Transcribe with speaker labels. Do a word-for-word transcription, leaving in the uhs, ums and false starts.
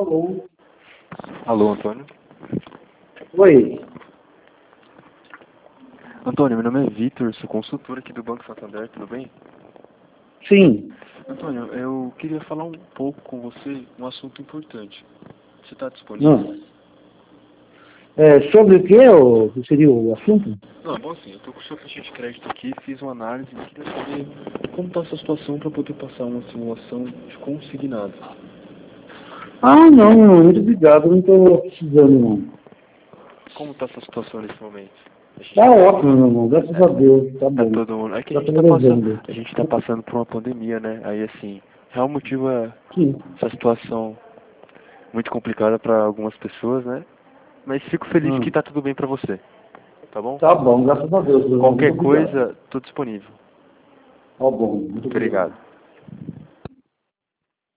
Speaker 1: Alô?
Speaker 2: Alô, Antônio?
Speaker 1: Oi.
Speaker 2: Antônio, meu nome é Vitor, sou consultor aqui do Banco Santander, tudo bem?
Speaker 1: Sim.
Speaker 2: Antônio, eu queria falar um pouco com você um assunto importante. Você está disponível?
Speaker 1: Não. É, sobre o que é o, que seria o assunto?
Speaker 2: Não, bom assim, eu estou com o seu ficha de crédito aqui, fiz uma análise e queria saber como está a sua situação para poder passar uma simulação de consignado.
Speaker 1: Ah, não, não, muito obrigado, não estou precisando não.
Speaker 2: Como está a sua situação nesse momento? A gente
Speaker 1: Tá
Speaker 2: tá,
Speaker 1: ótimo, meu irmão, graças a Deus, tá
Speaker 2: tá
Speaker 1: bom.
Speaker 2: todo mundo. É que a
Speaker 1: Tá
Speaker 2: gente está passando,
Speaker 1: sobrevivendo.
Speaker 2: a gente tá passando por uma pandemia, né? Aí assim, real motivo é
Speaker 1: Sim.
Speaker 2: essa situação muito complicada para algumas pessoas, né? Mas fico feliz que
Speaker 1: Hum.
Speaker 2: tá tudo bem pra você, tá bom?
Speaker 1: Tá bom, graças a Deus, meu irmão, muito
Speaker 2: Qualquer
Speaker 1: obrigado.
Speaker 2: coisa, tô disponível.
Speaker 1: Tá bom, muito obrigado.
Speaker 2: Obrigado.